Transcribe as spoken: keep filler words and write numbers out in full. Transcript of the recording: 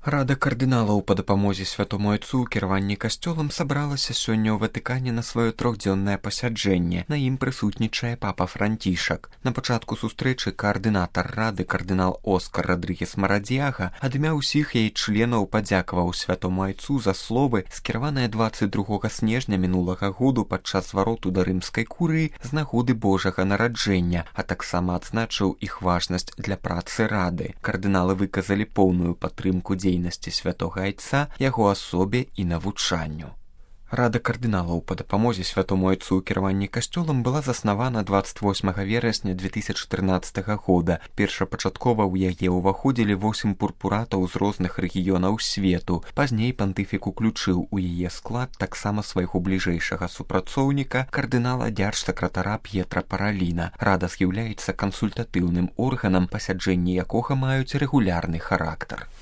Рада кардыналаў па дапамозе святому айцу ў кіраванні касцёлам сабралася сёння ў Ватыкане на сваё трохдзённае пасяджэнне. На ім прысутнічае папа Францішак. На пачатку сустрэчы каардынатар рады кардынал Оскар Радрыгес Марадзіага ад імя ўсіх яе членаў падзякаваў святому айцу за словы, скіраваныя дваццаць другога снежня мінулага году падчас звароту да рымскай курыі з нагоды Божага нараджэння, а таксама адзначыў іх важнасць для працы рады. Кардыналы выказалі поўную падтрымку дзейнасці святога айца, яго асобе і навучанню. Рада кардыналаў па дапамозе святому айцу ў кіраванні касцёлам была заснавана дваццаць восьмага верасня две тысячы трынаццатага года. Першапачаткова ў яе ўваходзілі восем пурпуратаў з розных рэгіёнаў свету. Пазней пантыфік уключыў у яе склад таксама свайго бліжэйшага супрацоўніка, кардынала дзяржсакратара П'етра Параліна. Рада з'яўляецца кансультатыўным органам, пасяджэнні якога маюць рэгулярны характар.